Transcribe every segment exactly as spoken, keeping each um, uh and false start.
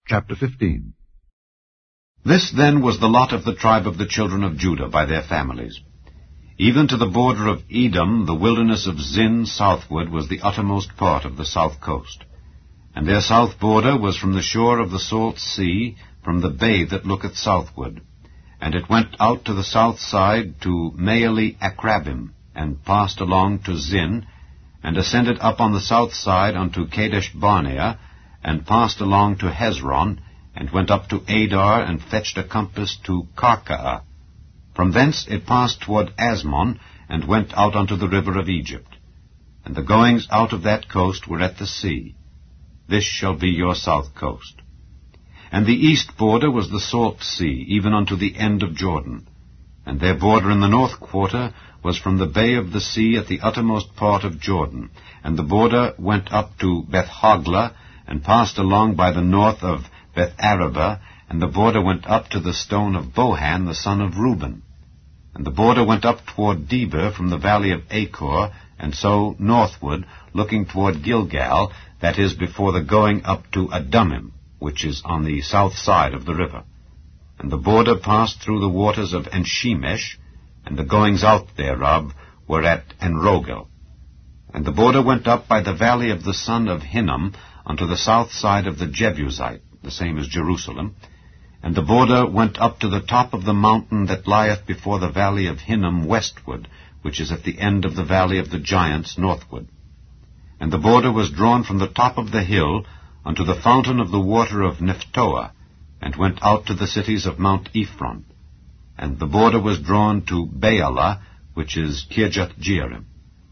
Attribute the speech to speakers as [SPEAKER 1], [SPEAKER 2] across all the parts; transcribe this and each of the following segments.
[SPEAKER 1] Chapter fifteen.
[SPEAKER 2] This then was the lot of the tribe of the children of Judah by their families. Even to the border of Edom, the wilderness of Zin southward was the uttermost part of the south coast. And their south border was from the shore of the salt sea, from the bay that looketh southward. And it went out to the south side to Maale Akrabim, and passed along to Zin, and ascended up on the south side unto Kadesh Barnea, and passed along to Hezron, and went up to Adar, and fetched a compass to Karkaa. From thence it passed toward Asmon, and went out unto the river of Egypt. And the goings out of that coast were at the sea. This shall be your south coast. And the east border was the salt sea, even unto the end of Jordan. And their border in the north quarter was from the bay of the sea at the uttermost part of Jordan. And the border went up to Beth-hoglah, and passed along by the north of Beth-arabah, and the border went up to the stone of Bohan, the son of Reuben. And the border went up toward Debir from the valley of Achor, and so northward, looking toward Gilgal, that is before the going up to Adumim, which is on the south side of the river. And the border passed through the waters of Enshemesh, and the goings out thereof were at Enrogel. And the border went up by the valley of the son of Hinnom, unto the south side of the Jebusite, the same as Jerusalem. And the border went up to the top of the mountain that lieth before the valley of Hinnom westward, which is at the end of the valley of the giants northward. And the border was drawn from the top of the hill unto the fountain of the water of Nephtoah, and went out to the cities of Mount Ephron. And the border was drawn to Baalah, which is Kirjath-jearim.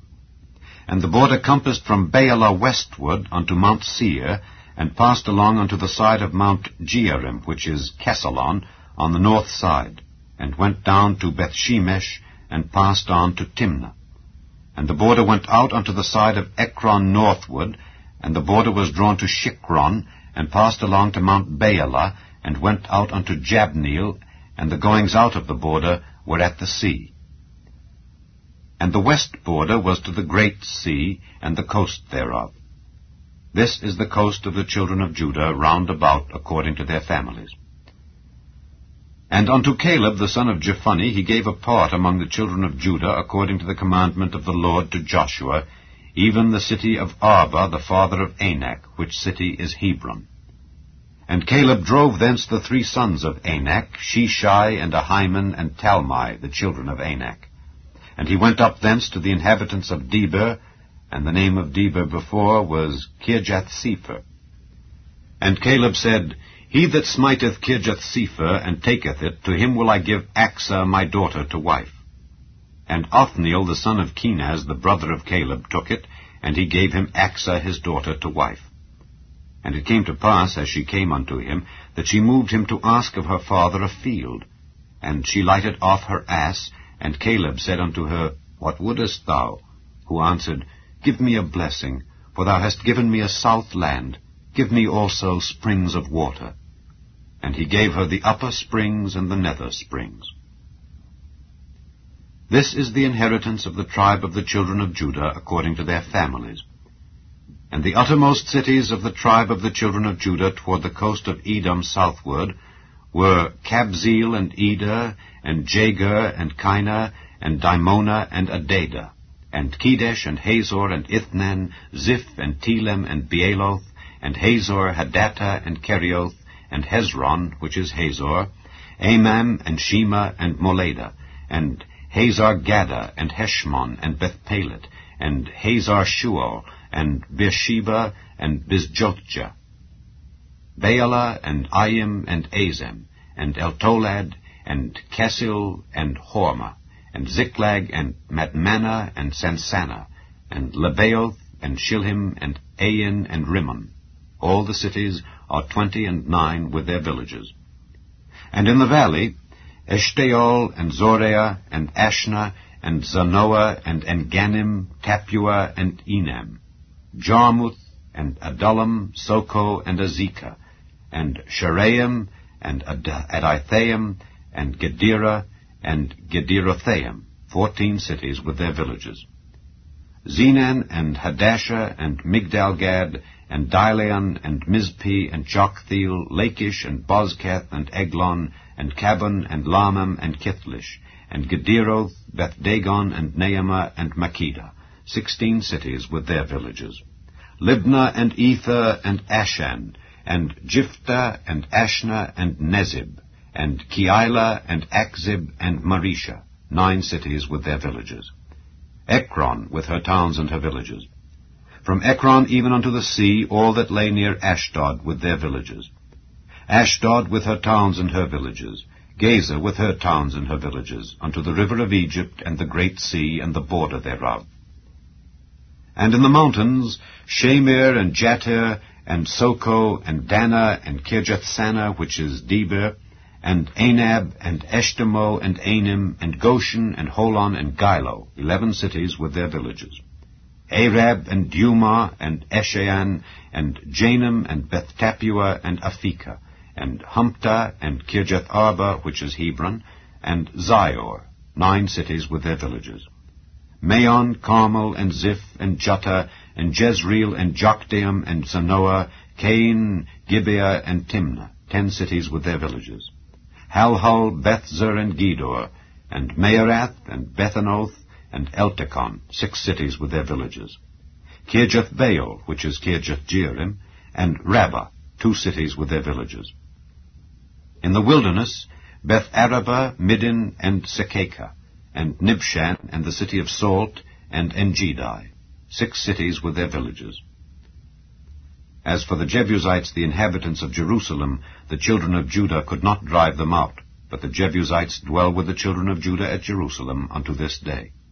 [SPEAKER 2] And the border compassed from Baalah westward unto Mount Seir, and passed along unto the side of Mount Jearim, which is Kesalon, on the north side, and went down to Bethshemesh, and passed on to Timnah. And the border went out unto the side of Ekron northward, and the border was drawn to Shikron, and passed along to Mount Baalah, and went out unto Jabneel, and the goings out of the border were at the sea. And the west border was to the great sea, and the coast thereof. This is the coast of the children of Judah round about according to their families. And unto Caleb the son of Jephunneh he gave a part among the children of Judah according to the commandment of the Lord to Joshua, even the city of Arba the father of Anak, which city is Hebron. And Caleb drove thence the three sons of Anak, Sheshai, and Ahiman, and Talmai, the children of Anak. And he went up thence to the inhabitants of Debir, and the name of Debir before was Kirjath-sepher. And Caleb said, He that smiteth Kirjath-sepher, and taketh it, to him will I give Achsah my daughter to wife. And Othniel the son of Kenaz, the brother of Caleb, took it, and he gave him Achsah his daughter to wife. And it came to pass, as she came unto him, that she moved him to ask of her father a field. And she lighted off her ass, and Caleb said unto her, What wouldest thou? Who answered, Give me a blessing, for thou hast given me a south land. Give me also springs of water. And he gave her the upper springs and the nether springs. This is the inheritance of the tribe of the children of Judah according to their families. And the uttermost cities of the tribe of the children of Judah toward the coast of Edom southward were Kabzeel and Eder, and Jagur, and Kinah, and Dimona, and Adadah, and Kedesh, and Hazor, and Ithnan, Ziph, and Telem, and Bealoth, and Hazor, Hadattah, and Kerioth, and Hezron, which is Hazor, Amam, and Shema, and Moladah, and Hazar-Gaddah, and Heshmon, and Bethpelet, and Hazar-Shual, and Beersheba, and Bizjothjah, Baalah, and Ayim, and Azem, and Eltolad, and Kesil, and Hormah, and Ziklag, and Madmannah, and Sansannah, and Lebaoth, and Shilhim, and Ain, and Rimmon. All the cities are twenty and nine with their villages. And in the valley, Eshtaol, and Zoreah, and Ashna, and Zanoah, and Engannim, Tapua, and Enam, Jarmuth, and Adullam, Soko, and Azekah, and Sharaim, and Adithaim, and Gedera, and Gederothaim, fourteen cities with their villages. Zenan, and Hadashah, and Migdalgad, and Dilean, and Mizpeh, and Joktheel, Lachish, and Bozkath, and Eglon, and Cabon, and Lamam, and Kithlish, and Gederoth, Beth-dagon, and Naamah, and Makkedah, sixteen cities with their villages. Libnah, and Ether, and Ashan, and Jiphthah, and Ashna, and Nezib, and Keilah, and Achzib, and Marisha, nine cities with their villages. Ekron, with her towns and her villages. From Ekron even unto the sea, all that lay near Ashdod, with their villages. Ashdod, with her towns and her villages. Gaza, with her towns and her villages, unto the river of Egypt, and the great sea, and the border thereof. And in the mountains, Shamir, and Jatir, and Soko, and Dana, and Kirjath-Sana, which is Debir, and Anab, and Eshtemoh, and Anim, and Goshen, and Holon, and Gilo, eleven cities with their villages. Arab, and Dumah, and Eshan, and Janum, and Beth-Tappuah, and Aphekah, and Humptah, and Kirjath-Arba, which is Hebron, and Zior, nine cities with their villages. Maon, Carmel, and Ziph, and Juttah, and Jezreel, and Jokdeam, and Zanoah, Cain, Gibeah, and Timnah, ten cities with their villages. Halhul, Bethzer, and Gedor, and Maarath, and Bethanoth, and Eltekon, six cities with their villages. Kirjath-Baal, which is Kirjath-Jearim, and Rabbah, two cities with their villages. In the wilderness, Beth-Araba, Middin, and Sekekah, and Nibshan, and the city of Salt, and Engedi, six cities with their villages. As for the Jebusites, the inhabitants of Jerusalem, the children of Judah could not drive them out, but the Jebusites dwell with the children of Judah at Jerusalem unto this day.